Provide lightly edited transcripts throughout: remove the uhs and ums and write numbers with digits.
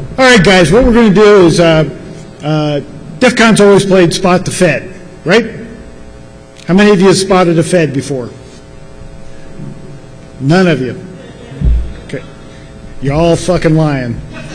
All right, guys, what we're going to do is DEF CON's always played Spot the Fed, right? How many of you have spotted a Fed before? None of you. Okay. You're all fucking lying.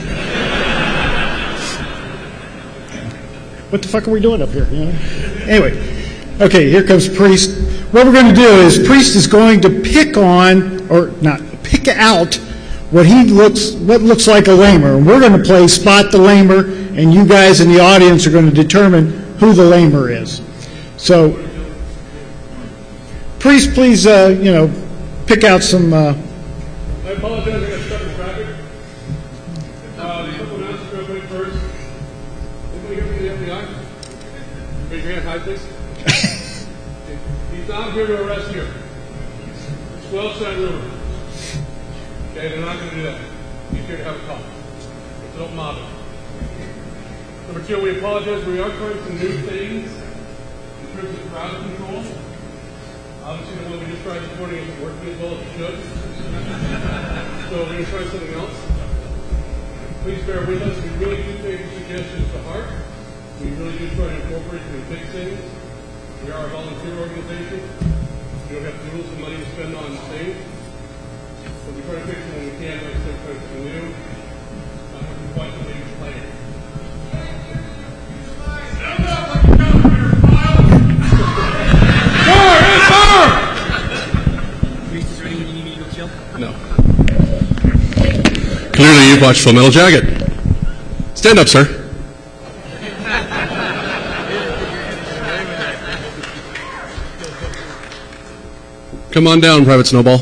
What the fuck are we doing up here? You know? Anyway, okay, here comes Priest. What we're going to do is Priest is going to pick on, or not, pick out what looks like a lamer. And we're going to play Spot the Lamer, and you guys in the audience are going to determine who the lamer is. So, Priest, please, pick out some. I apologize, I got stuck in traffic. Someone else to open first. Anybody here from the FBI? Raise your hand high, please. He's not here to arrest you. It's well-said rumor. Okay, they're not going to do that. He's here to have a talk. So don't mob him. Number two, we apologize. We are trying some new things in terms of crowd control. Obviously, the one we just tried this morning isn't working as well as it should. So we're going to try something else. Please bear with us. We really do take your suggestions to heart. We really do try to incorporate them and fix things. We are a volunteer organization. We don't have tools and money to spend on things. So we try to fix them when we can, like I said, try something new. We're quite the biggest player. Stand up like you know you're Priest, is there anyone you need to go chill? No. Clearly you've watched Full Metal Jacket. Stand up, sir. Come on down, Private Snowball.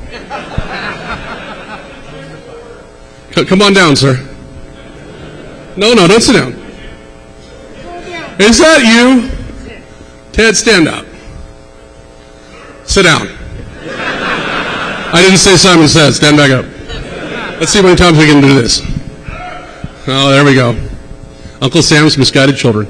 Come on down, sir. No, don't sit down. Is that you? Ted, stand up. Sit down. I didn't say Simon Says. Stand back up. Let's see how many times we can do this. Oh, there we go. Uncle Sam's misguided children.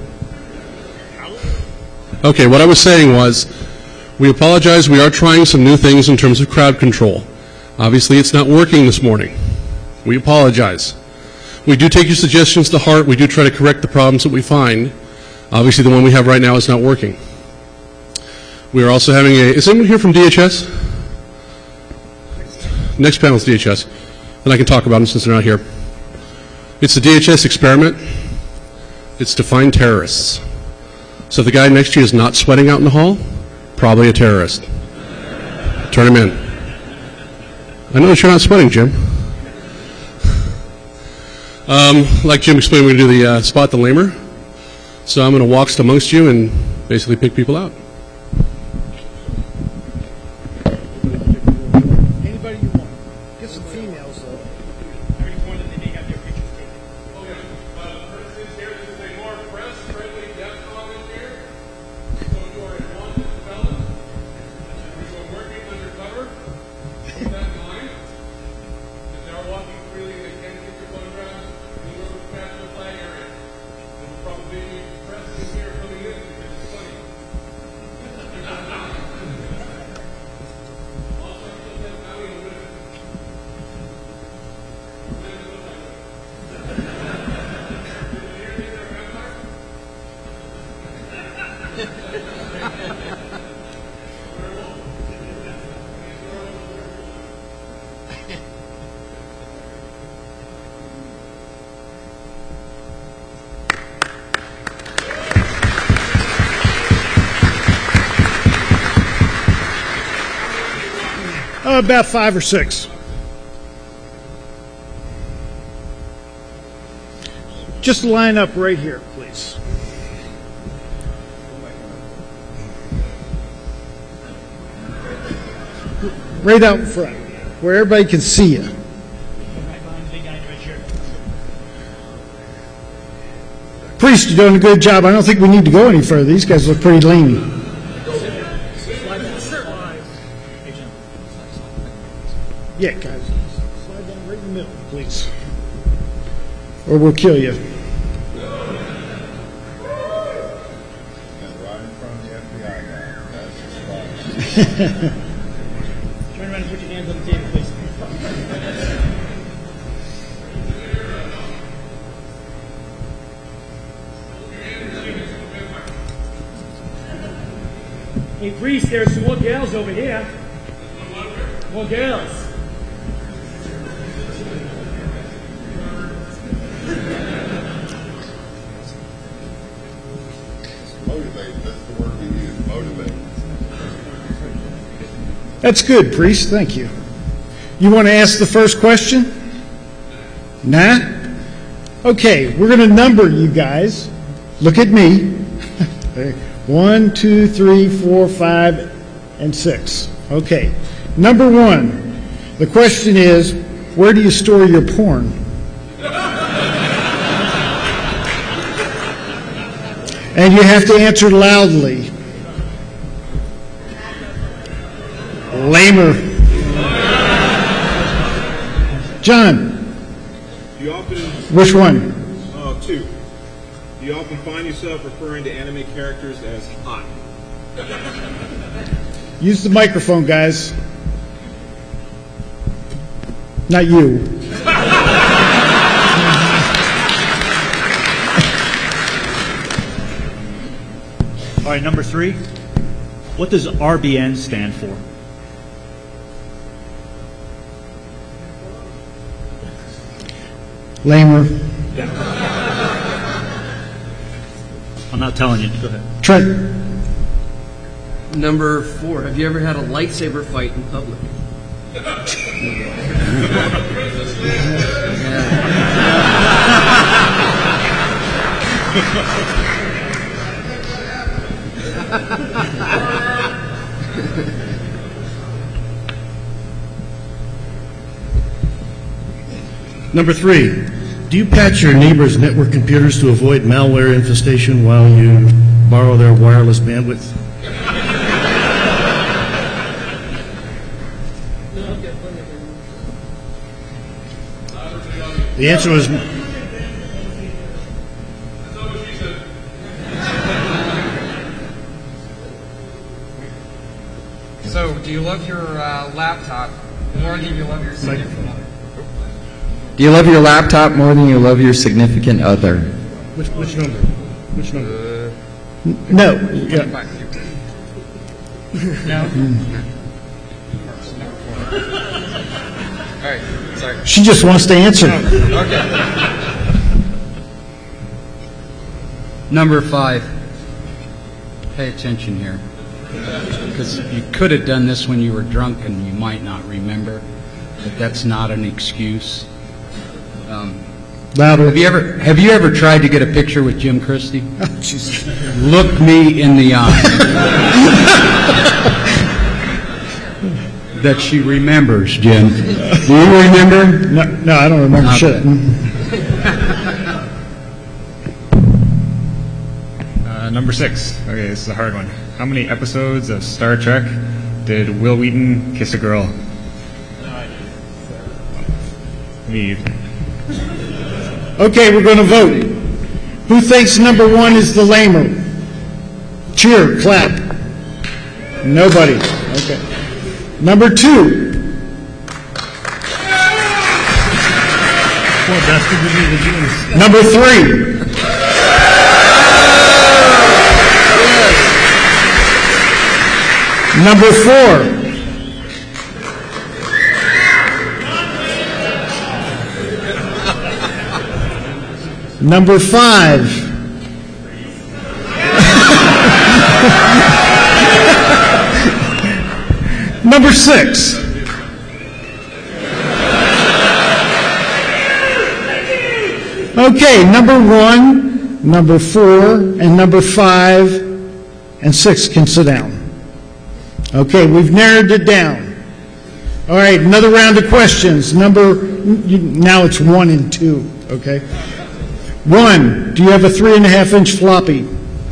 Okay, what I was saying was, we apologize. We are trying some new things in terms of crowd control. Obviously, it's not working this morning. We apologize. We do take your suggestions to heart. We do try to correct the problems that we find. Obviously, the one we have right now is not working. We are also having is anyone here from DHS? Next panel is DHS. And I can talk about them since they're not here. It's the DHS experiment. It's to find terrorists. So if the guy next to you is not sweating out in the hall, probably a terrorist. Turn him in. I know that you're not sweating, Jim. Like Jim explained, we're going to do the Spot the Lamer. So I'm going to walk amongst you and basically pick people out. Anybody you want. Get some females, though. I already warned them they may have their pictures taken. Okay. Here, this is a more press-friendly DEF CON in here. So you are a wanted felon. You are working undercover. Keep that in mind. As they are walking freely, they can get your photographs. You go to the capture flag area. There's probably press in here coming in because it's sunny. Also, you still have Maui and Women. About 5 or 6. Just line up right here, please. Right out in front, where everybody can see you. Right behind the big guy in the red shirt. Priest, you're doing a good job. I don't think we need to go any further. These guys look pretty lean. Yeah, guys. Slide down right in the middle, please. Or we'll kill you. And right in front of the FBI guy. That's his spot. Turn around and put your hands on the table, please. Hey, Priest, there's some more girls over here. More girls. Motivate, that's the word we use, motivate. That's good, Priest. Thank you. You want to ask the first question? Nah? Okay, we're going to number you guys. Look at me. 1, 2, 3, 4, 5, and 6. Okay. Number 1. The question is, where do you store your porn? And you have to answer loudly. Lamer. John. Do you often, Which one? 2, do you often find yourself referring to anime characters as hot? Use the microphone, guys. Not you. All right, number 3. What does RBN stand for? Lamer. I'm not telling you. Go ahead. Trent. Number 4. Have you ever had a lightsaber fight in public? Number 3, do you patch your neighbor's network computers to avoid malware infestation while you borrow their wireless bandwidth? The answer was So, do you love your laptop more than you love your significant other? Do you love your laptop more than you love your significant other? which number? Which number? No. Yeah. No? All right, sorry. She just wants to answer. Okay. Number 5. Pay attention here. Because you could have done this when you were drunk and you might not remember, but that's not an excuse. Louder. Have you ever tried to get a picture with Jim Christie? Oh, Jesus. Look me in the eye. That she remembers, Jim. Do you remember? No, I don't remember Okay. shit. Number 6. Okay, this is a hard one. How many episodes of Star Trek did Will Wheaton kiss a girl? Me. Okay, we're going to vote. Who thinks number 1 is the lamer? Cheer, clap. Nobody. Okay. Number 2. Number 3. Number 4. Number 5. Number 6. Okay, number 1, number 4, and number 5, and 6 can sit down. Okay, we've narrowed it down. All right, another round of questions. Now it's 1 and 2, okay? 1, do you have a 3.5-inch floppy?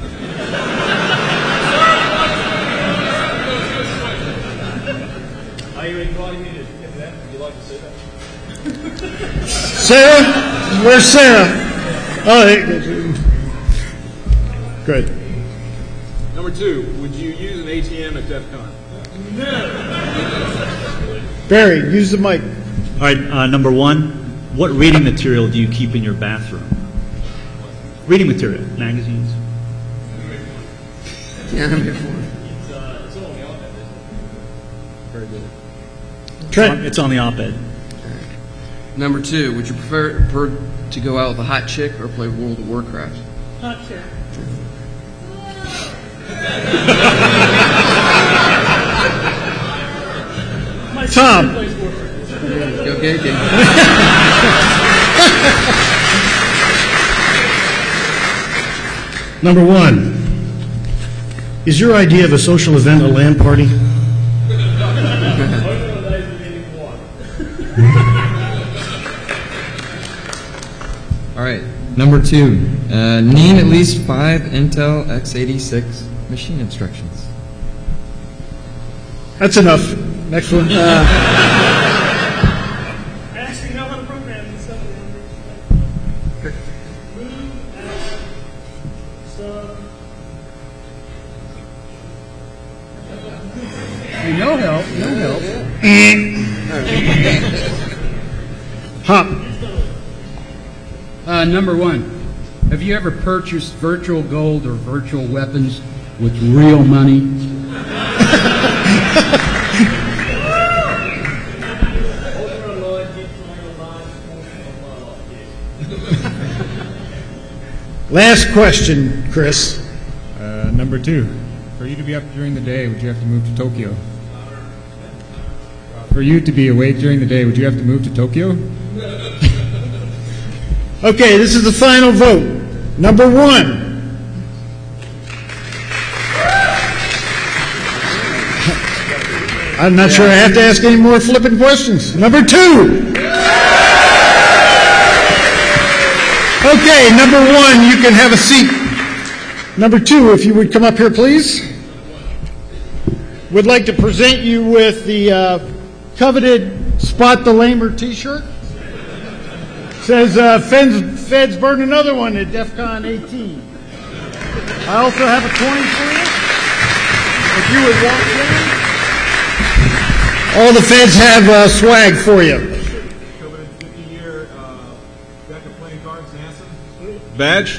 Are you inviting me to get that? Would you like to say that? Sarah? Where's Sarah? Oh, good. Number 2, would you use an ATM at DEF CON? Barry, use the mic. All right, number 1. What reading material do you keep in your bathroom? Reading material, magazines. Yeah, number 4. Very good. Trent. It's on the op-ed. Number 2, would you prefer to go out with a hot chick or play World of Warcraft? Hot chick. My Tom. sister plays Warcraft. Okay. Number 1, is your idea of a social event a LAN party? All right. Number 2, name at least 5 Intel x86 machine instructions. That's enough. Next one. I actually know how to program this stuff. Move, add, sub. No help. Hop. Number 1, have you ever purchased virtual gold or virtual weapons with real money? Last question, Chris. Number 2, for you to be up during the day, would you have to move to Tokyo? For you to be awake during the day, would you have to move to Tokyo? Okay, this is the final vote. Number 1. I'm not sure I have to ask any more flippant questions. Number 2. Okay, number 1, you can have a seat. Number 2, if you would come up here, please. Would like to present you with the coveted Spot the Lamer t-shirt. Says, Feds burn another one at DEF CON 18. I also have a coin for you. If you would walk in. All the Feds have swag for you. Coveted 50-year deck of playing cards, NASA. Badge.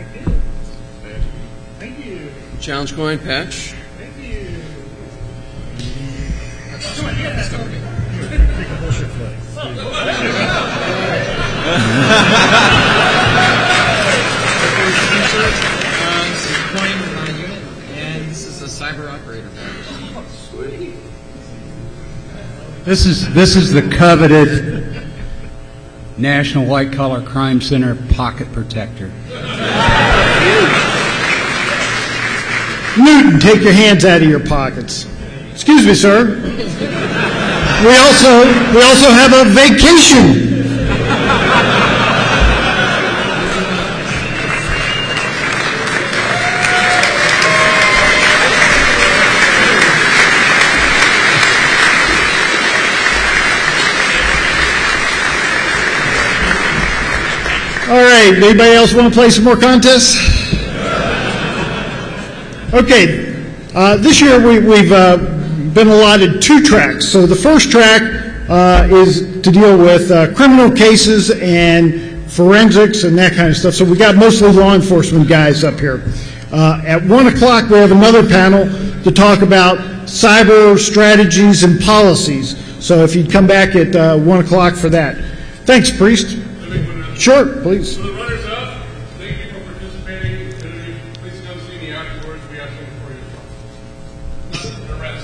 Thank you. Challenge coin patch. Thank you. This is a coin unit, and this is a cyber operator badge. This is the coveted National White Collar Crime Center pocket protector. Newton, take your hands out of your pockets. Excuse me, sir. We also have a vacation. All right, anybody else want to play some more contests? Okay, this year we've been allotted 2 tracks. So the first track is to deal with criminal cases and forensics and that kind of stuff. So we got mostly law enforcement guys up here. At 1 o'clock we have another panel to talk about cyber strategies and policies. So if you'd come back at 1 o'clock for that. Thanks, Priest. Sure, please. So the runners-up, thank you for participating. Please come see me afterwards. We have something for you as well. Not the rest,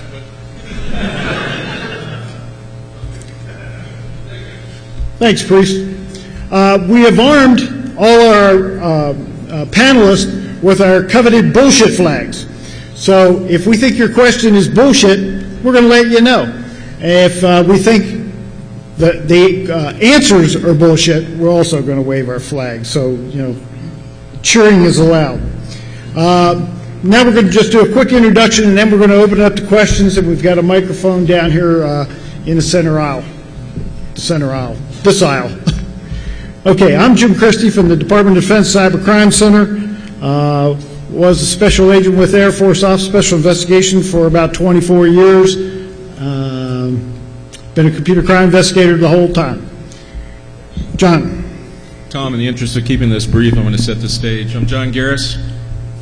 but... Thanks, Priest. We have armed all our panelists with our coveted bullshit flags. So if we think your question is bullshit, we're going to let you know. If we think the answers are bullshit, we're also going to wave our flag. So, cheering is allowed. Now we're going to just do a quick introduction, and then we're going to open it up to questions, and we've got a microphone down here in the center aisle. This aisle. Okay, I'm Jim Christie from the Department of Defense Cyber Crime Center. Was a special agent with Air Force Office Special Investigation for about 24 years. Been a computer crime investigator the whole time. John. Tom, in the interest of keeping this brief, I'm going to set the stage. I'm John Garris.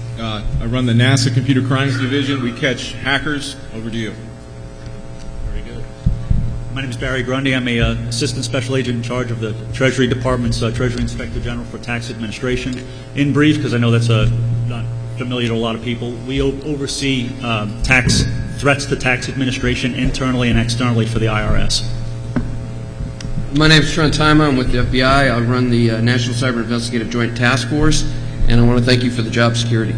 I run the NASA Computer Crimes Division. We catch hackers. Over to you. Very good. My name is Barry Grundy. I'm a Assistant Special Agent in charge of the Treasury Department's Treasury Inspector General for Tax Administration. In brief, because I know that's not familiar to a lot of people, we oversee tax threats to tax administration internally and externally for the IRS. My name is Trent Tima. I'm with the FBI. I run the National Cyber Investigative Joint Task Force, and I want to thank you for the job security.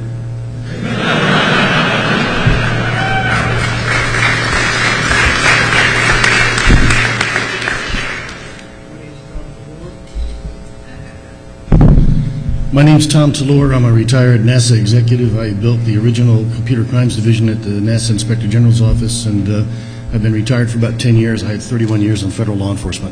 My name's Tom Tallur. I'm a retired NASA executive. I built the original Computer Crimes Division at the NASA Inspector General's office, and I've been retired for about 10 years. I had 31 years in federal law enforcement.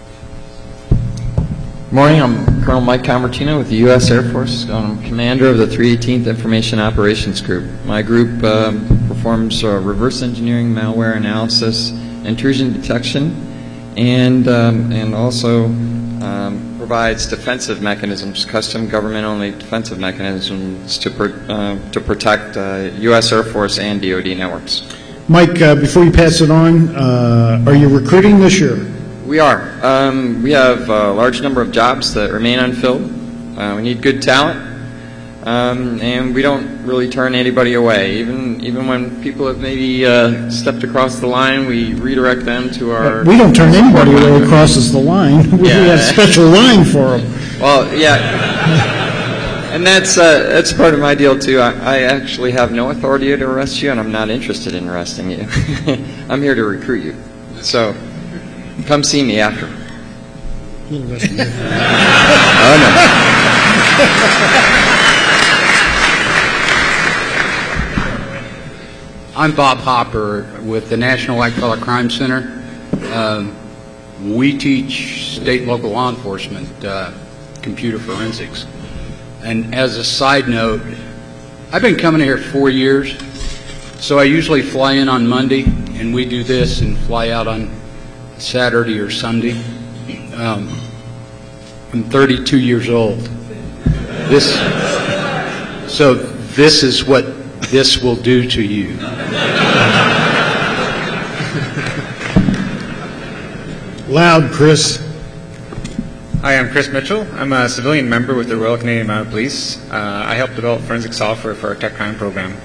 Morning, I'm Colonel Mike Convertino with the U.S. Air Force. I'm commander of the 318th Information Operations Group. My group performs reverse engineering, malware analysis, intrusion detection, and also provides defensive mechanisms, custom government-only defensive mechanisms to protect U.S. Air Force and DoD networks. Mike, before you pass it on, are you recruiting this year? We are. We have a large number of jobs that remain unfilled. We need good talent, and we don't really turn anybody away. Even when people have maybe stepped across the line, we redirect them to our... We don't turn anybody away who crosses the line. We have a special line for them. Well, yeah. And that's part of my deal, too. I actually have no authority to arrest you, and I'm not interested in arresting you. I'm here to recruit you. So... come see me after. Oh, no. I'm Bob Hopper with the National White-Collar Crime Center. We teach state and local law enforcement computer forensics. And as a side note, I've been coming here 4 years, so I usually fly in on Monday, and we do this and fly out on Saturday or Sunday. I'm 32 years old. This is what this will do to you. Loud, Chris. Hi, I'm Chris Mitchell. I'm a civilian member with the Royal Canadian Mounted Police. I help develop forensic software for our tech crime program.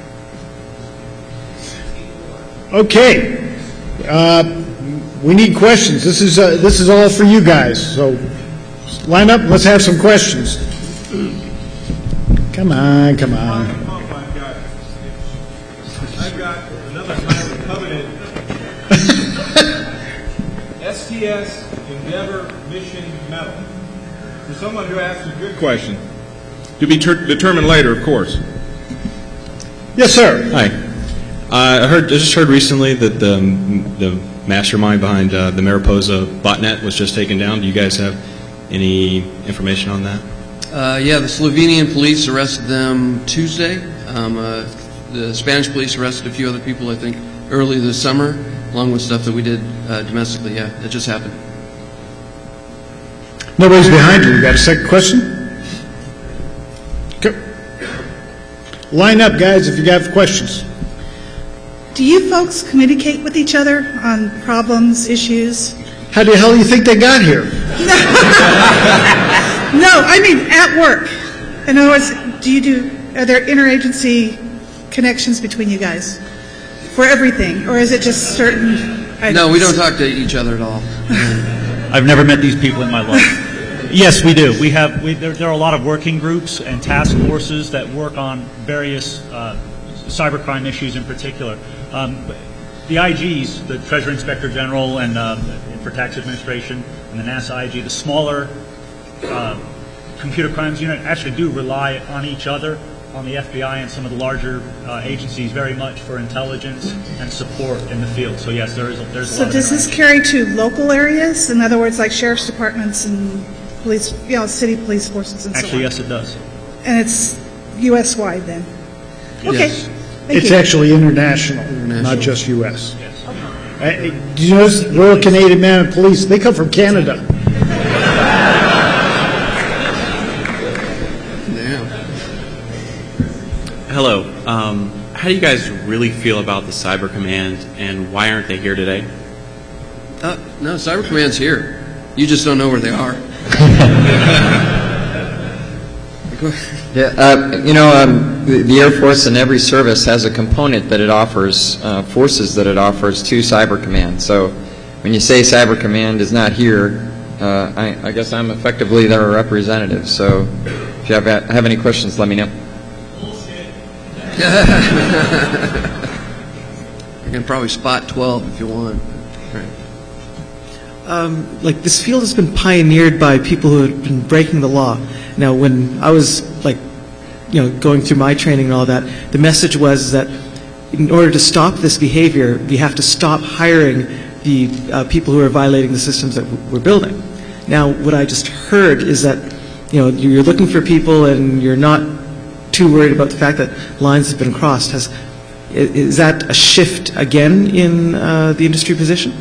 Okay. We need questions. This is all for you guys. So line up. Let's have some questions. Come on. I've got another highly coveted STS Endeavor Mission Medal. For someone who asked a good question. To be determined later, of course. Yes, sir. Hi. I just heard recently that the mastermind behind the Mariposa botnet was just taken down. Do you guys have any information on that? Yeah, the Slovenian police arrested them Tuesday. The Spanish police arrested a few other people, I think, early this summer, along with stuff that we did domestically. Yeah, it just happened. Nobody's behind you. You got a second question? Go. Line up, guys, if you have questions. Do you folks communicate with each other on problems, issues? How the hell do you think they got here? No, I mean at work. In other words, are there interagency connections between you guys for everything, or is it just certain items? No, we don't talk to each other at all. I've never met these people in my life. Yes, we do. There are a lot of working groups and task forces that work on various cybercrime issues in particular. The IGs, the Treasury Inspector General and for Tax Administration, and the NASA IG, the smaller computer crimes unit actually do rely on each other, on the FBI and some of the larger agencies very much for intelligence and support in the field. So yes, there's a lot. So does this carry to local areas? In other words, like sheriff's departments and police, city police forces and actually, so on? Yes, it does. And it's U.S.-wide then? Okay. Yes. It's actually international, not just U.S. Yes. Okay. Do you notice the Royal Canadian Mounted Police? They come from Canada. Hello. How do you guys really feel about the Cyber Command, and why aren't they here today? No, Cyber Command's here. You just don't know where they are. The Air Force in every service has a component that it offers, forces that it offers to Cyber Command. So when you say Cyber Command is not here, I guess I'm effectively their representative. So if you have any questions, let me know. You can probably spot 12 if you want. Like this field has been pioneered by people who have been breaking the law. Now, when I was going through my training and all that, the message was that in order to stop this behavior, we have to stop hiring the people who are violating the systems that we're building. Now, what I just heard is that you're looking for people and you're not too worried about the fact that lines have been crossed. Is that a shift again in the industry position?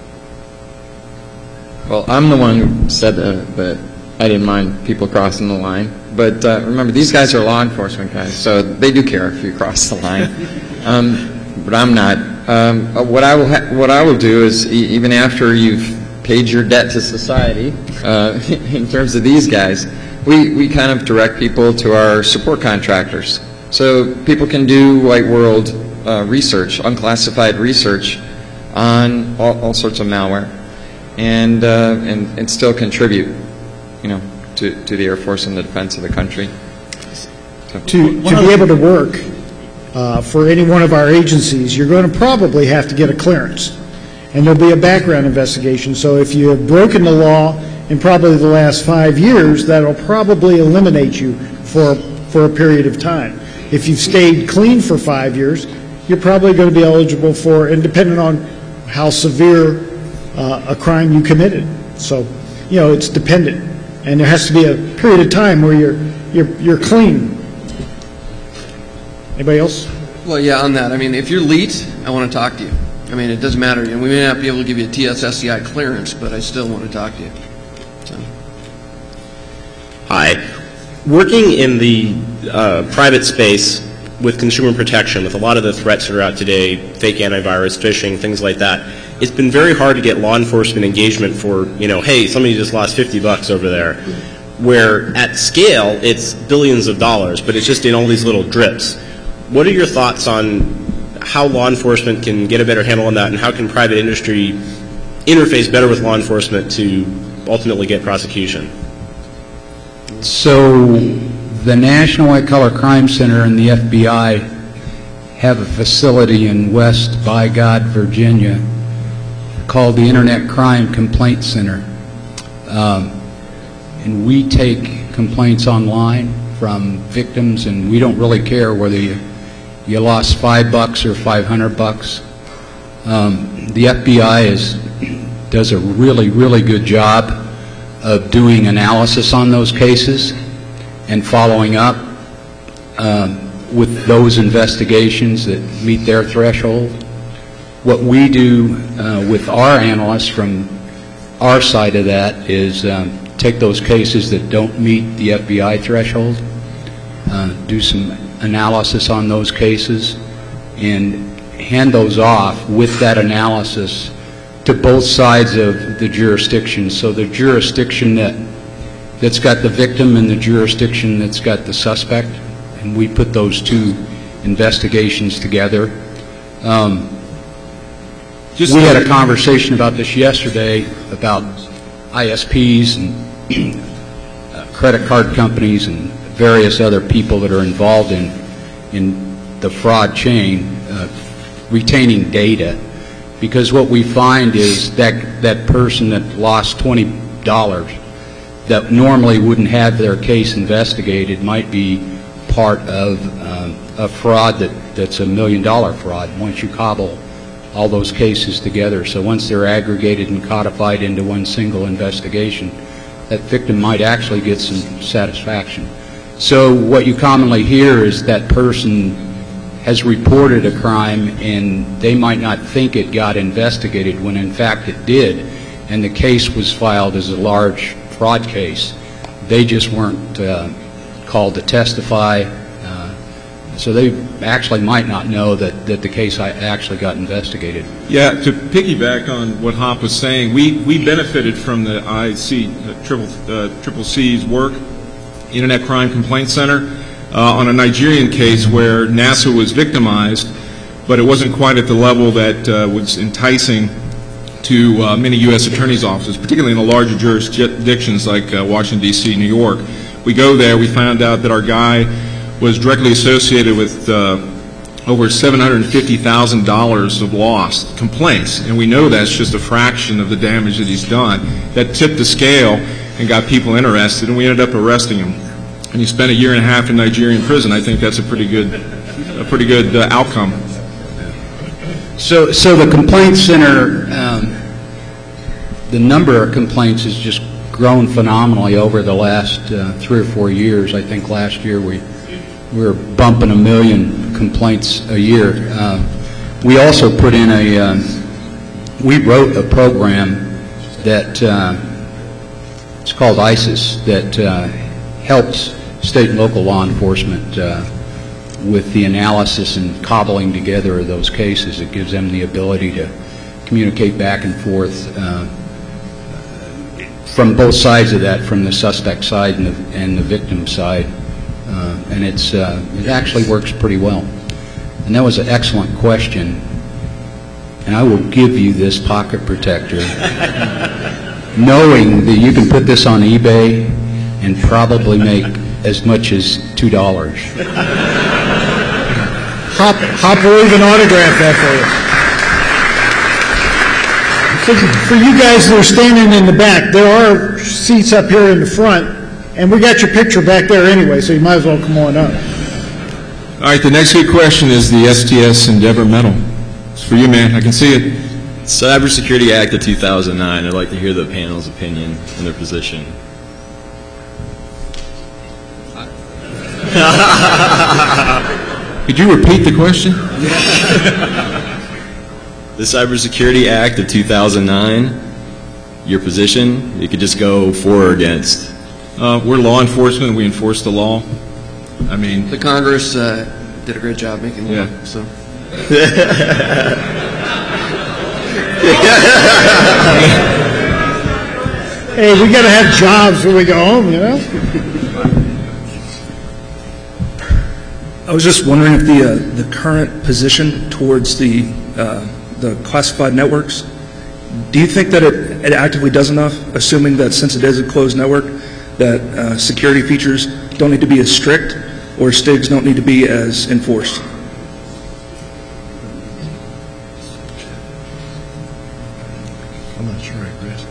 Well, I'm the one who said that I didn't mind people crossing the line. But remember, these guys are law enforcement guys, so they do care if you cross the line. But I'm not. What I will do is, even after you've paid your debt to society, in terms of these guys, we kind of direct people to our support contractors. So people can do white world research, unclassified research on all sorts of malware. And still contribute, to the Air Force and the defense of the country. To be able to work for any one of our agencies, you're going to probably have to get a clearance, and there'll be a background investigation. So if you have broken the law in probably the last 5 years, that'll probably eliminate you for a period of time. If you've stayed clean for 5 years, you're probably going to be eligible for, and depending on how severe a crime you committed. So, it's dependent, and there has to be a period of time where you're clean. Anybody else? Well, yeah, on that. I mean, if you're elite, I want to talk to you. I mean, it doesn't matter. We may not be able to give you a TS/SCI clearance, but I still want to talk to you. So. Hi. Working in the private space with consumer protection, with a lot of the threats that are out today, fake antivirus, phishing, things like that, it's been very hard to get law enforcement engagement for, hey, somebody just lost $50 over there, where at scale it's billions of dollars, but it's just in all these little drips. What are your thoughts on how law enforcement can get a better handle on that, and how can private industry interface better with law enforcement to ultimately get prosecution? So the National White Collar Crime Center and the FBI have a facility in West Bygod, Virginia, called the Internet Crime Complaint Center. And we take complaints online from victims, and we don't really care whether you lost $5 or $500. The FBI does a really, really good job of doing analysis on those cases and following up with those investigations that meet their threshold. What we do with our analysts from our side of that is take those cases that don't meet the FBI threshold, do some analysis on those cases, and hand those off with that analysis to both sides of the jurisdiction. So the jurisdiction that's got the victim and the jurisdiction that's got the suspect, and we put those two investigations together. We had a conversation about this yesterday about ISPs and credit card companies and various other people that are involved in the fraud chain retaining data, because what we find is that person that lost $20 that normally wouldn't have their case investigated might be part of a fraud that's $1 million fraud once you cobble all those cases together. So once they're aggregated and codified into one single investigation, that victim might actually get some satisfaction. So what you commonly hear is that person has reported a crime and they might not think it got investigated when in fact it did, and the case was filed as a large fraud case. They just weren't called to testify. So they actually might not know that the case actually got investigated. Yeah, to piggyback on what Hop was saying, we benefited from the Triple C's work, Internet Crime Complaint Center, on a Nigerian case where NASA was victimized, but it wasn't quite at the level that was enticing to many U.S. attorneys' offices, particularly in the larger jurisdictions like Washington, D.C., New York. We go there, we found out that our guy was directly associated with over $750,000 of lost complaints, and we know that's just a fraction of the damage that he's done. That tipped the scale and got people interested, and we ended up arresting him. And he spent 1.5 years in Nigerian prison. I think that's a pretty good outcome. So the complaint center, the number of complaints has just grown phenomenally over the last 3 or 4 years. I think last year we were bumping 1 million complaints a year. We also put in we wrote a program that it's called ISIS that helps state and local law enforcement with the analysis and cobbling together of those cases. It gives them the ability to communicate back and forth from both sides of that, from the suspect side and the victim side. And it actually works pretty well. And that was an excellent question. And I will give you this pocket protector, knowing that you can put this on eBay and probably make as much as $2. Hop will even autograph that for you. For you guys that are standing in the back, there are seats up here in the front, and we got your picture back there anyway, so you might as well come on up. All right, the next good question is the STS Endeavor Medal. It's for you, man. I can see it. Cybersecurity Act of 2009. I'd like to hear the panel's opinion and their position. Could you repeat the question? The Cybersecurity Act of 2009, your position, you could just go for or against. We're law enforcement. We enforce the law. I mean, the Congress did a great job making law. Yeah. So. Hey, we got to have jobs when we go home, you know? I was just wondering if the current position towards the classified networks, do you think that it actively does enough, assuming that since it is a closed network, that security features don't need to be as strict or STIGs don't need to be as enforced? I'm not sure I grasp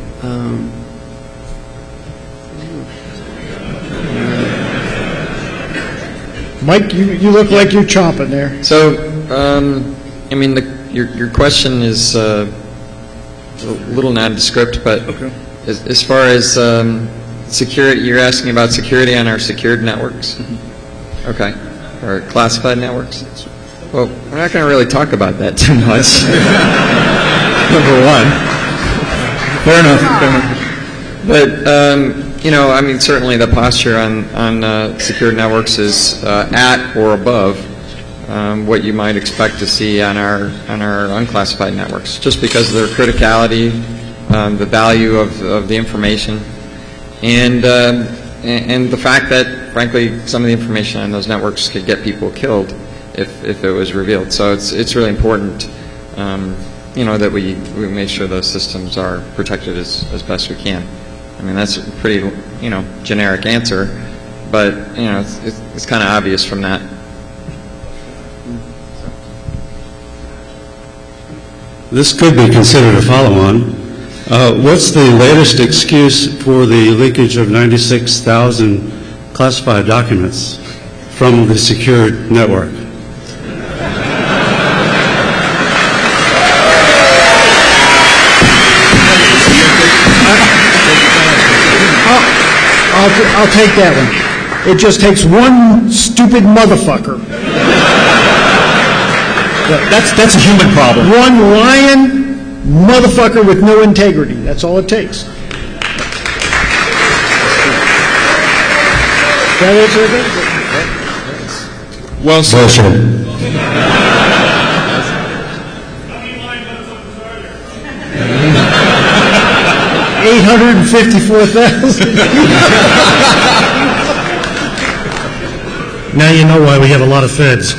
Mike, you look like you're chomping there. So, I mean, your question is a little nondescript, but okay. as far as security, you're asking about security on our secured networks? Mm-hmm. Okay. Or classified networks? Well, we're not going to really talk about that too much. Number one. Fair enough. But, you know, I mean, certainly the posture on secured networks is at or above what you might expect to see on our unclassified networks, just because of their criticality, the value of the information, and the fact that, frankly, some of the information on those networks could get people killed if it was revealed. So it's really important, you know, that we make sure those systems are protected as best we can. I mean, that's a pretty, you know, generic answer, but, you know, it's kind of obvious from that. This could be considered a follow-on. What's the latest excuse for the leakage of 96,000 classified documents from the secured network? I'll take that one. It just takes one stupid motherfucker. That's a human problem. One lying motherfucker with no integrity. That's all it takes. That answer it? Well said. Bullshit. 854,000. Now you know why we have a lot of feds.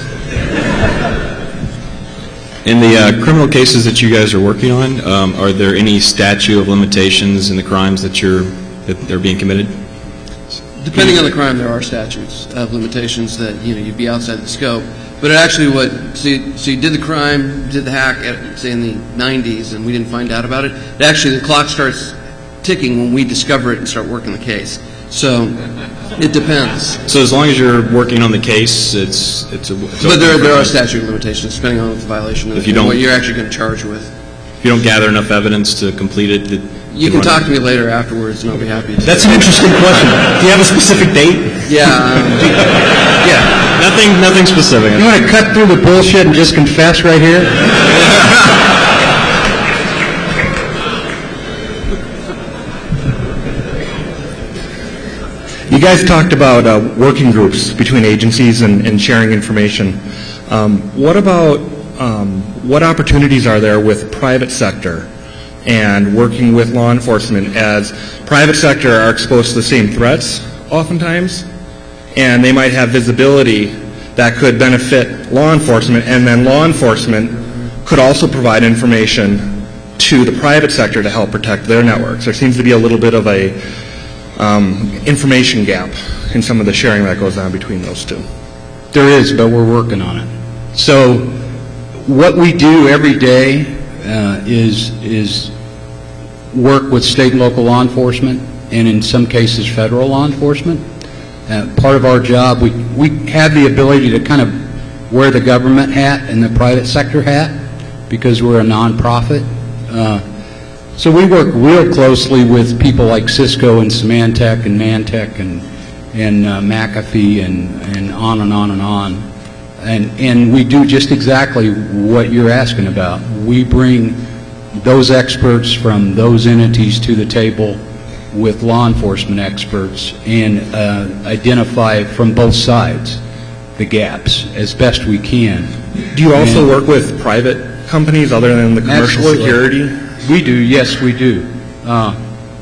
In the criminal cases that you guys are working on, are there any statute of limitations in the crimes that they're being committed? Depending on the crime, there are statutes of limitations that you'd be outside the scope. But it actually, so you did the crime, did the hack, say in the 90s, and we didn't find out about it. Actually, the clock starts ticking when we discover it and start working the case. So it depends. So as long as you're working on the case, it's but there are statute of limitations depending on what the violation is and what you're actually going to charge with. If you don't gather enough evidence to complete it, you can talk to me later afterwards, and I'll be happy to. That's an interesting question. Do you have a specific date? Yeah. Nothing specific. You want to cut through the bullshit and just confess right here? You guys talked about working groups between agencies and sharing information. What about what opportunities are there with private sector and working with law enforcement, as private sector are exposed to the same threats oftentimes, and they might have visibility that could benefit law enforcement, and then law enforcement could also provide information to the private sector to help protect their networks. There seems to be a little bit of a information gap in some of the sharing that goes on between those two. There is, but we're working on it. So what we do every day is work with state and local law enforcement, and in some cases federal law enforcement. Part of our job, we have the ability to kind of wear the government hat and the private sector hat because we're a nonprofit. So we work real closely with people like Cisco and Symantec and Mantech and McAfee and on and on and on. And we do just exactly what you're asking about. We bring those experts from those entities to the table with law enforcement experts and identify from both sides the gaps as best we can. Do you also work with private companies other than the commercial security? We do, yes, we do. I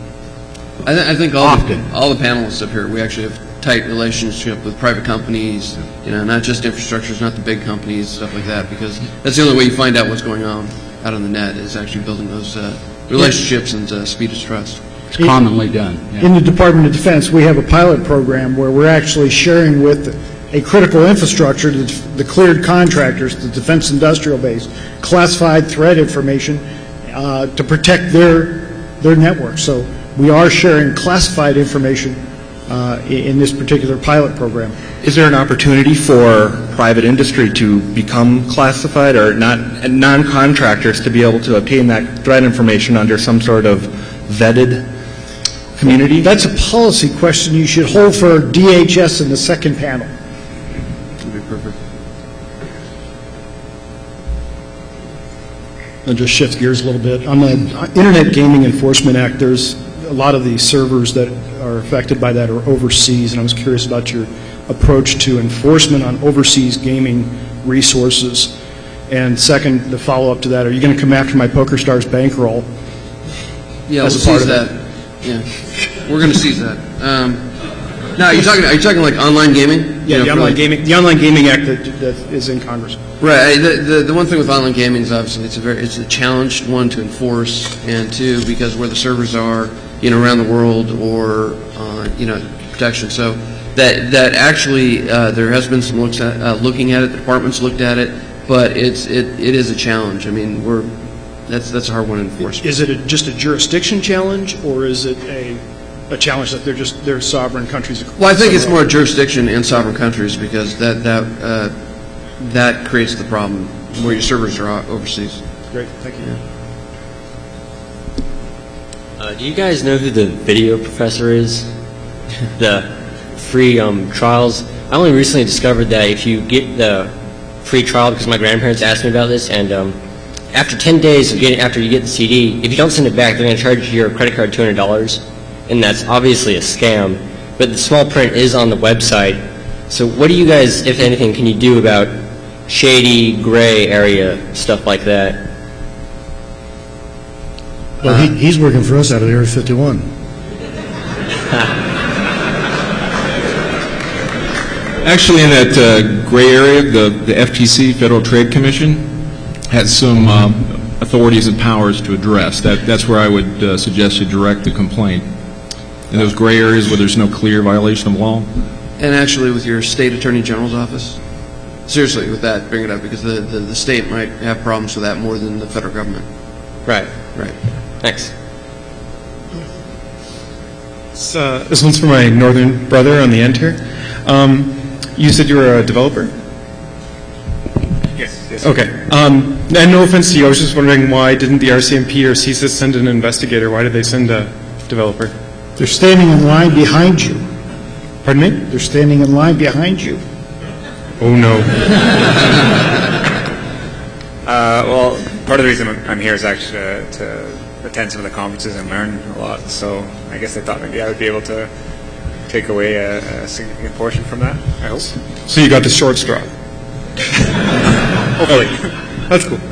think all the panelists up here, we actually have tight relationship with private companies, not just infrastructures, not the big companies, stuff like that, because that's the only way you find out what's going on out on the net is actually building those relationships and speed of trust. It's commonly done. Yeah. In the Department of Defense, we have a pilot program where we're actually sharing with a critical infrastructure, the cleared contractors, the defense industrial base, classified threat information to protect their network. So we are sharing classified information in this particular pilot program. Is there an opportunity for private industry to become classified, or non-contractors to be able to obtain that threat information under some sort of vetted community? That's a policy question you should hold for DHS in the second panel. That'd be perfect. I'll just shift gears a little bit. On the Internet Gaming Enforcement Act, there's a lot of the servers that are affected by that are overseas, and I was curious about your approach to enforcement on overseas gaming resources. And second, the follow-up to that, are you going to come after my PokerStars bankroll? Yeah, we'll seize that. Yeah, we're going to seize that. Now, are you talking like online gaming? Yeah, the Online Gaming Act that is in Congress. Right. The one thing with online gaming is obviously it's a challenged one to enforce, and two, because where the servers are, around the world, or protection. So that actually there has been some looking at it. The department's looked at it, but it is a challenge. I mean, that's a hard one to enforce. Is it just a jurisdiction challenge, or is it a challenge that they're sovereign countries? Well, I think it's more jurisdiction and sovereign countries, because that creates the problem where your servers are overseas. Great, thank you. Do you guys know who the video professor is? The free trials. I only recently discovered that if you get the free trial, because my grandparents asked me about this, and after 10 days after you get the CD, if you don't send it back, they're going to charge your credit card $200, and that's obviously a scam. But the small print is on the website, So what do you guys, if anything, can you do about shady, gray area, stuff like that? Well, he's working for us out of Area 51. Actually, in that gray area, the FTC, Federal Trade Commission, has some authorities and powers to address. That's where I would suggest you direct the complaint. In those gray areas where there's no clear violation of law. And actually with your state attorney general's office? Seriously, with that, bring it up, because the state might have problems with that more than the federal government. Right. Right. Thanks. This one's for my northern brother on the end here. You said you were a developer? Yes. Okay. And no offense to you, I was just wondering why didn't the RCMP or CSIS send an investigator? Why did they send a developer? They're standing in line behind you. Pardon me? They're standing in line behind you. Oh, no. Well, part of the reason I'm here is actually to attend some of the conferences and learn a lot. So I guess I thought maybe I would be able to take away a significant portion from that, I hope. So you got the short straw? Hopefully. That's cool.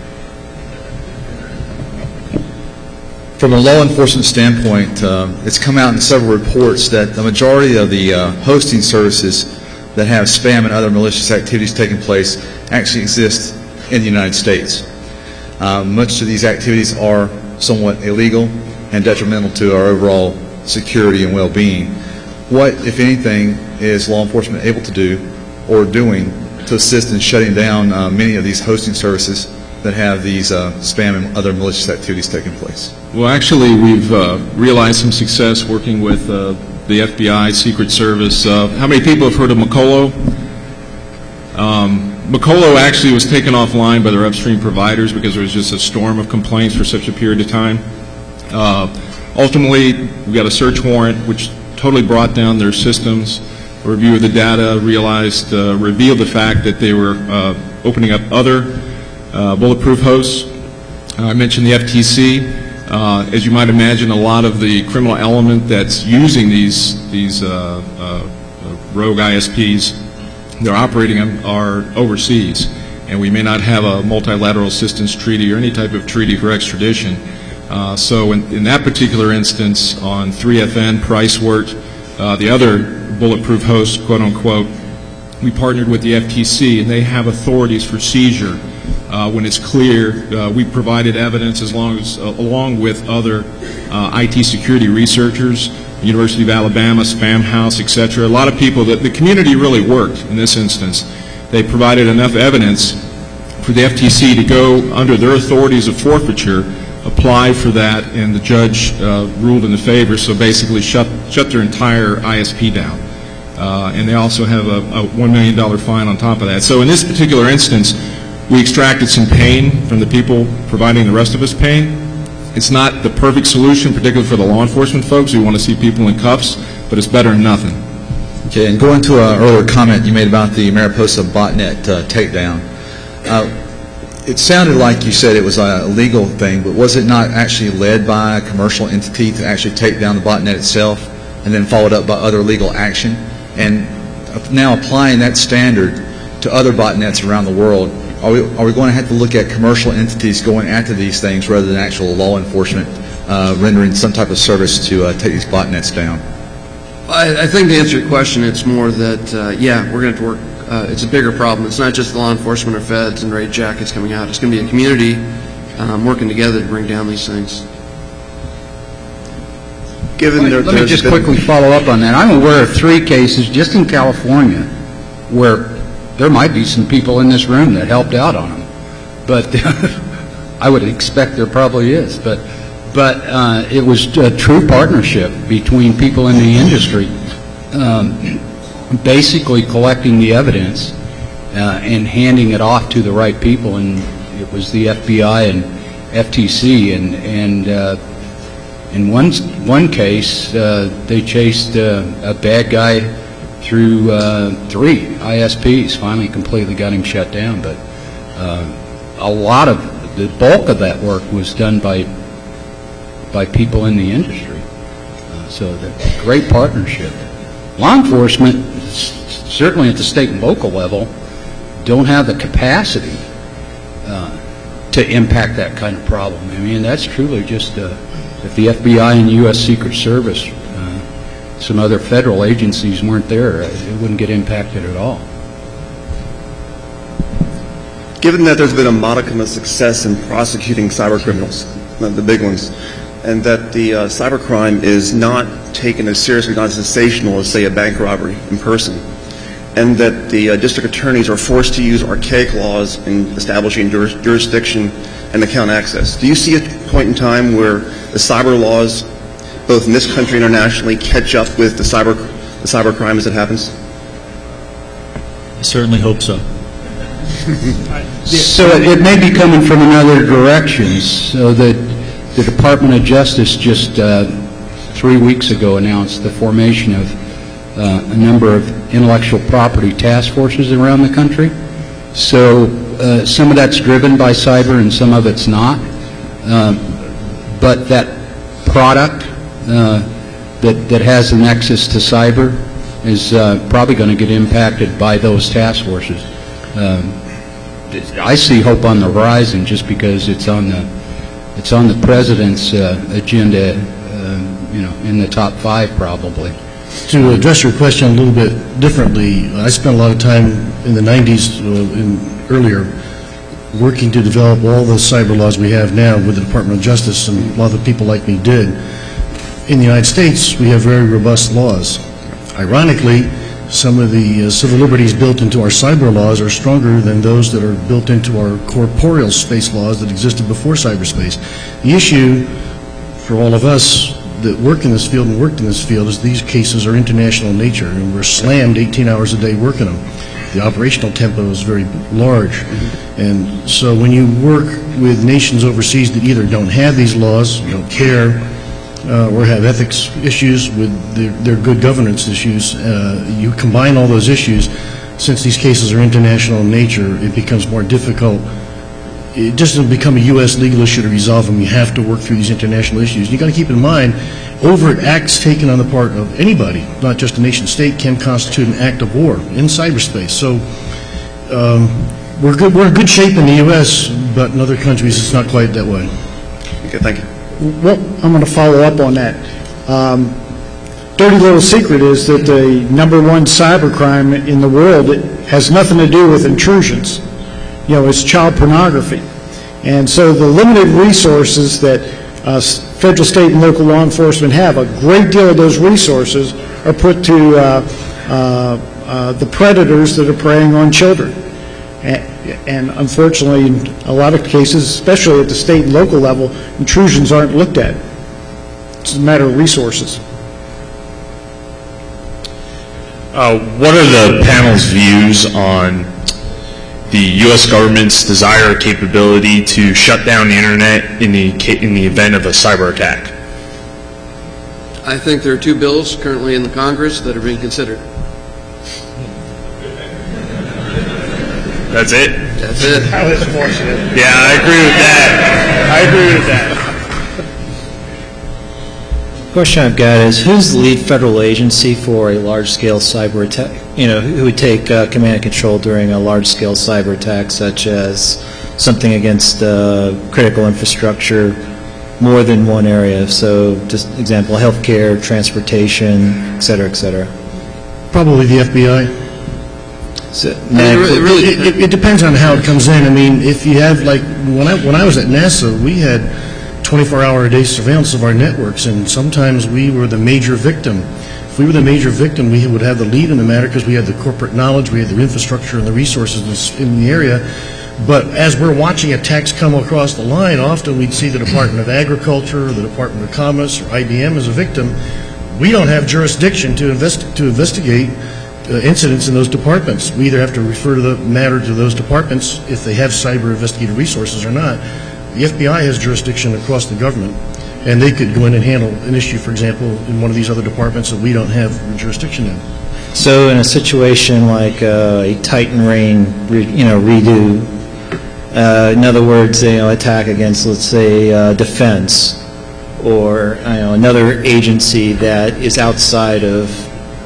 From a law enforcement standpoint, it's come out in several reports that the majority of the hosting services that have spam and other malicious activities taking place actually exist in the United States. Much of these activities are somewhat illegal and detrimental to our overall security and well-being. What, if anything, is law enforcement able to do or doing to assist in shutting down many of these hosting services that have these spam and other malicious activities taking place? Well, actually, we've realized some success working with the FBI, Secret Service. How many people have heard of Mokolo? Mokolo actually was taken offline by their upstream providers because there was just a storm of complaints for such a period of time. Ultimately, we got a search warrant which totally brought down their systems. A review of the data revealed the fact that they were opening up other bulletproof hosts. I mentioned the FTC. As you might imagine, a lot of the criminal element that's using these rogue ISPs, they're operating them are overseas, and we may not have a multilateral assistance treaty or any type of treaty for extradition. So in that particular instance, on 3FN, PriceWort, the other bulletproof host, quote unquote, we partnered with the FTC, and they have authorities for seizure. When it's clear, we provided evidence along with other IT security researchers, University of Alabama, Spam House, etc. A lot of people, the community really worked in this instance. They provided enough evidence for the FTC to go under their authorities of forfeiture, apply for that, and the judge ruled in the favor, so basically shut their entire ISP down. And they also have a $1 million fine on top of that. So in this particular instance, we extracted some pain from the people providing the rest of us pain. It's not the perfect solution, particularly for the law enforcement folks. We want to see people in cuffs, but it's better than nothing. Okay, and going to an earlier comment you made about the Mariposa botnet takedown. It sounded like you said it was a legal thing, but was it not actually led by a commercial entity to actually take down the botnet itself and then followed up by other legal action? And now applying that standard to other botnets around the world, are we going to have to look at commercial entities going after these things rather than actual law enforcement rendering some type of service to take these botnets down? I think to answer your question, it's more that, we're going to have to work. It's a bigger problem. It's not just the law enforcement or feds and raid jackets coming out. It's going to be a community working together to bring down these things. Let me just quickly follow up on that. I'm aware of 3 cases just in California where there might be some people in this room that helped out on them. But I would expect there probably is. But it was a true partnership between people in the industry, basically collecting the evidence and handing it off to the right people. And it was the FBI and FTC. And in one case, they chased a bad guy through 3 ISPs, finally completely got him shut down. But a lot of the bulk of that work was done by people in the industry. So great partnership. Law enforcement certainly at the state and local level, don't have the capacity to impact that kind of problem. I mean, that's truly just if the FBI and U.S. Secret Service, some other federal agencies weren't there, it wouldn't get impacted at all. Given that there's been a modicum of success in prosecuting cyber criminals, the big ones, and that the cybercrime is not taken as seriously, not as sensational as, say, a bank robbery in person, and that the district attorneys are forced to use archaic laws in establishing jurisdiction and account access, do you see a point in time where the cyber laws, both in this country and internationally, catch up with the cybercrime as it happens? I certainly hope so. So it may be coming from another direction. So that the Department of Justice just 3 weeks ago announced the formation of a number of intellectual property task forces around the country. So some of that's driven by cyber and some of it's not. But that product that has a nexus to cyber is probably going to get impacted by those task forces. I see hope on the horizon just because it's on the president's agenda, in the top 5 probably. To address your question a little bit differently, I spent a lot of time in the 90s and earlier working to develop all the cyber laws we have now with the Department of Justice, and a lot of the people like me did. In the United States, we have very robust laws. Ironically, some of the civil liberties built into our cyber laws are stronger than those that are built into our corporeal space laws that existed before cyberspace. The issue for all of us that work in this field and worked in this field is these cases are international in nature, and we're slammed 18 hours a day working them. The operational tempo is very large. And so when you work with nations overseas that either don't have these laws, don't care, or have ethics issues with their good governance issues, you combine all those issues. Since these cases are international in nature, it becomes more difficult. It just doesn't become a U.S. legal issue to resolve them. You have to work through these international issues. You've got to keep in mind, overt acts taken on the part of anybody, not just a nation state, can constitute an act of war in cyberspace. So we're in good shape in the U.S., but in other countries it's not quite that way. Okay, thank you. Well, I'm going to follow up on that. Dirty little secret is that the number 1 cybercrime in the world has nothing to do with intrusions. It's child pornography. And so the limited resources that federal, state, and local law enforcement have, a great deal of those resources are put to the predators that are preying on children. And unfortunately, in a lot of cases, especially at the state and local level, intrusions aren't looked at. It's a matter of resources. What are the panel's views on the U.S. government's desire or capability to shut down the internet in the event of a cyber attack? I think there are 2 bills currently in the Congress that are being considered. That's it? That's it. That was fortunate. Yeah, I agree with that. Question I've got is, who's the lead federal agency for a large-scale cyber attack? Who would take command and control during a large-scale cyber attack, such as something against critical infrastructure, more than one area? So, just example, healthcare, transportation, et cetera, et cetera. Probably the FBI. So, it depends on how it comes in. I mean, if you have, like, when I was at NASA, we had 24-hour-a-day surveillance of our networks, and sometimes we were the major victim. If we were the major victim, we would have the lead in the matter because we had the corporate knowledge, we had the infrastructure and the resources in the area. But as we're watching attacks come across the line, often we'd see the Department of Agriculture, or the Department of Commerce, or IBM as a victim. We don't have jurisdiction to investigate incidents in those departments. We either have to refer the matter to those departments if they have cyber investigative resources or not. The FBI has jurisdiction across the government, and they could go in and handle an issue, for example, in one of these other departments that we don't have jurisdiction in. So in a situation like a Titan Rain, redo, in other words, attack against, let's say, defense, or another agency that is outside of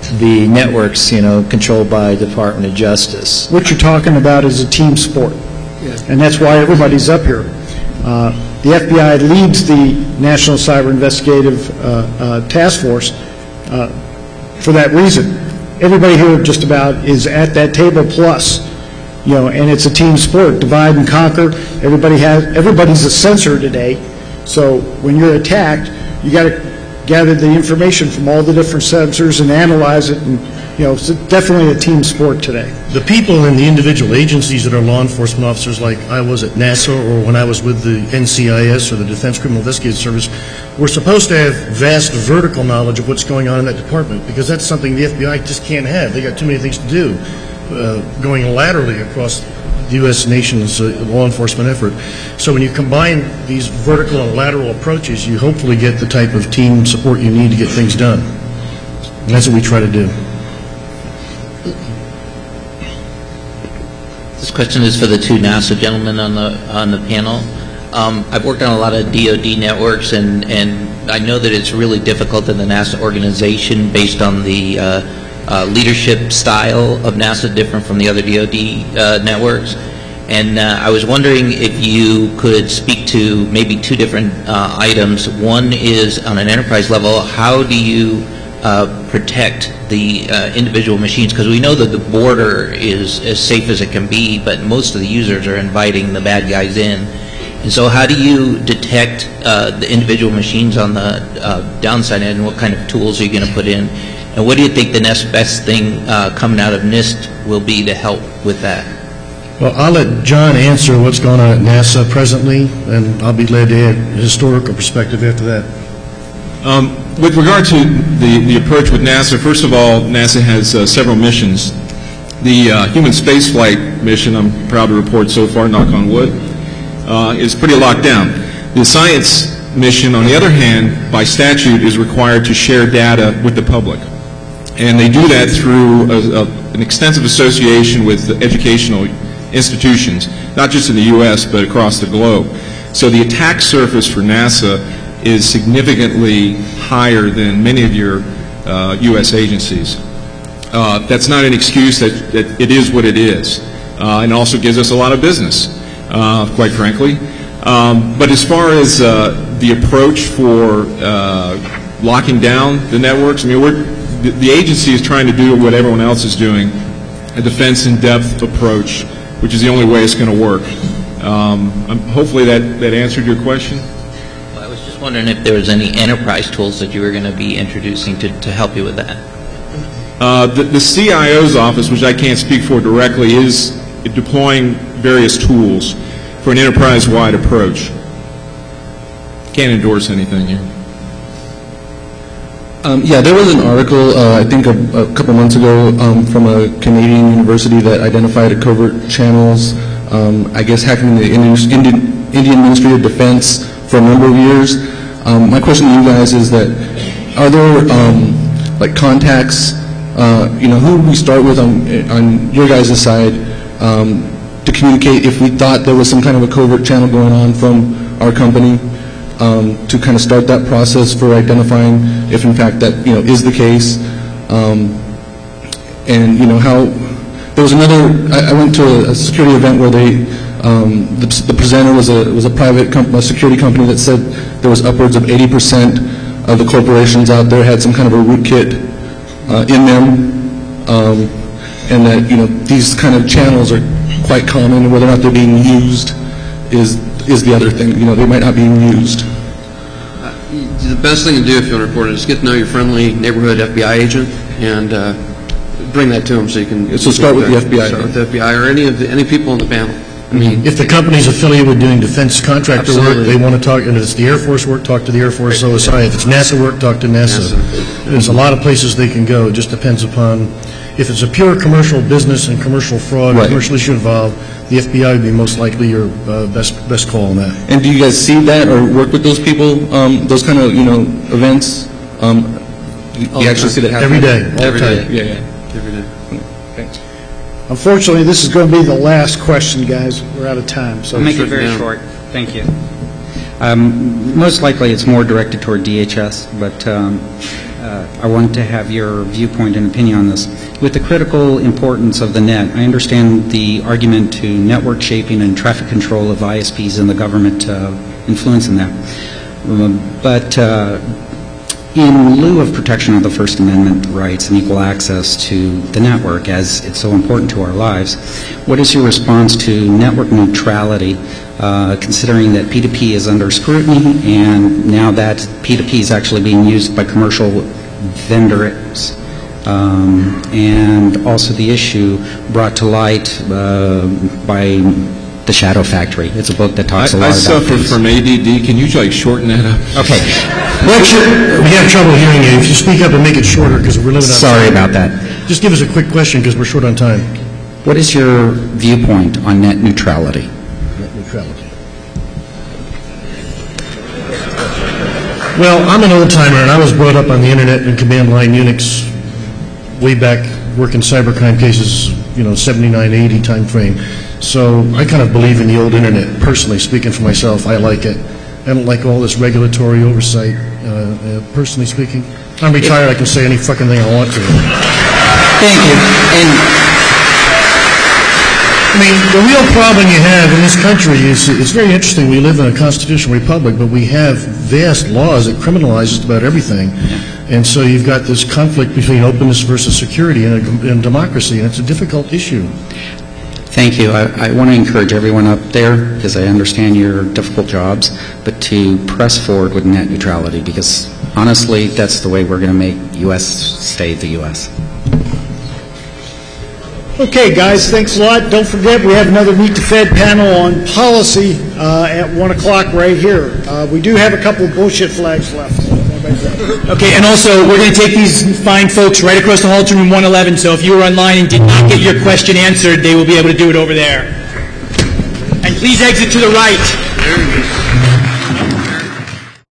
the networks, controlled by Department of Justice. What you're talking about is a team sport, and that's why everybody's up here. The FBI leads the National Cyber Investigative Task Force for that reason. Everybody here just about is at that table plus, and it's a team sport, divide and conquer. Everybody's a sensor today, so when you're attacked, you got to gather the information from all the different sensors and analyze it, and it's definitely a team sport today. The people in the individual agencies that are law enforcement officers, like I was at NASA or when I was with the NCIS or the Defense Criminal Investigative Service, were supposed to have vast vertical knowledge of what's going on in that department, because that's something the FBI just can't have. They got too many things to do, going laterally across the U.S. nation's law enforcement effort. So when you combine these vertical and lateral approaches, you hopefully get the type of team support you need to get things done. And that's what we try to do. This question is for the two NASA gentlemen on the panel. I've worked on a lot of DoD networks, and I know that it's really difficult in the NASA organization based on the leadership style of NASA, different from the other DoD networks. And I was wondering if you could speak to maybe two different items. One is on an enterprise level, how do you protect the individual machines? Because we know that the border is as safe as it can be, but most of the users are inviting the bad guys in. And so how do you detect the individual machines on the downside end, and what kind of tools are you going to put in? And what do you think the next best thing coming out of NIST will be to help with that? Well, I'll let John answer what's going on at NASA presently, and I'll be glad to add a historical perspective after that. With regard to the approach with NASA, first of all, NASA has several missions. The human spaceflight mission, I'm proud to report so far, knock on wood, is pretty locked down. The science mission, on the other hand, by statute, is required to share data with the public. And they do that through an extensive association with educational institutions, not just in the U.S., but across the globe. So the attack surface for NASA is significantly higher than many of your U.S. agencies. That's not an excuse that it is what it is, and also gives us a lot of business, quite frankly. But as far as the approach for locking down the networks, I mean, the agency is trying to do what everyone else is doing, a defense in-depth approach, which is the only way it's going to work. Hopefully that answered your question. Well, I was just wondering if there was any enterprise tools that you were going to be introducing to help you with that. The CIO's office, which I can't speak for directly, is deploying various tools for an enterprise-wide approach. Can't endorse anything here. Yeah, there was an article, I think a couple months ago, from a Canadian university that identified covert channels, I guess hacking the Indian Ministry of Defense for a number of years. My question to you guys is that, are there like contacts, who would we start with on your guys' side to communicate if we thought there was some kind of a covert channel going on from our company? To kind of start that process for identifying if in fact that is the case, and how there was another. I went to a security event where the presenter was a private security company that said there was upwards of 80% of the corporations out there had some kind of a rootkit in them, and that these kind of channels are quite common, and whether or not they're being used is the other thing. They might not be used. The best thing to do if you want to report it is get to know your friendly neighborhood FBI agent and bring that to them so you can. So start with the FBI. Start with the FBI or any people on the panel. I mean, if the company's affiliated with doing defense contractor work, they want to talk. And if it's the Air Force work, talk to the Air Force OSI. If it's NASA work, talk to NASA. There's a lot of places they can go. It just depends upon. If it's a pure commercial business and commercial fraud, right, commercial issue involved, the FBI would be most likely your best call on that. And do you guys see that or work with those people, those kind of events? You actually see that happen every day, every day. Yeah, every day. Thanks. Unfortunately, this is going to be the last question, guys. We're out of time. So I'll make it very short. Thank you. Most likely, it's more directed toward DHS, but I want to have your viewpoint and opinion on this. With the critical importance of the net, I understand the argument to network shaping and traffic control of ISPs and the government influence in that. But in lieu of protection of the First Amendment rights and equal access to the network, as it's so important to our lives, what is your response to network neutrality, considering that P2P is under scrutiny and now that P2P is actually being used by commercial vendors, and also the issue brought to light by The Shadow Factory. It's a book that talks a lot about I suffer things. from ADD. Can you shorten that up? Okay. We have trouble hearing you. If you speak up and make it shorter, because we're limited on time. Sorry about that. Just give us a quick question, because we're short on time. What is your viewpoint on net neutrality? Net neutrality. Well, I'm an old-timer, and I was brought up on the Internet and command line Unix way back, working cybercrime cases, 79, 80 time frame. So I kind of believe in the old Internet. Personally, speaking for myself, I like it. I don't like all this regulatory oversight, personally speaking. I'm retired, I can say any fucking thing I want to. Thank you. I mean, the real problem you have in this country is, it's very interesting. We live in a constitutional republic, but we have vast laws that criminalize just about everything. And so you've got this conflict between openness versus security in democracy, and it's a difficult issue. Thank you. I want to encourage everyone up there, because I understand your difficult jobs, but to press forward with net neutrality, because honestly, that's the way we're going to make U.S. stay the U.S. Okay, guys, thanks a lot. Don't forget, we have another Meet the Fed panel on policy at 1 o'clock right here. We do have a couple of bullshit flags left. Okay, and also, we're going to take these fine folks right across the hall to room 111, so if you were online and did not get your question answered, they will be able to do it over there. And please exit to the right.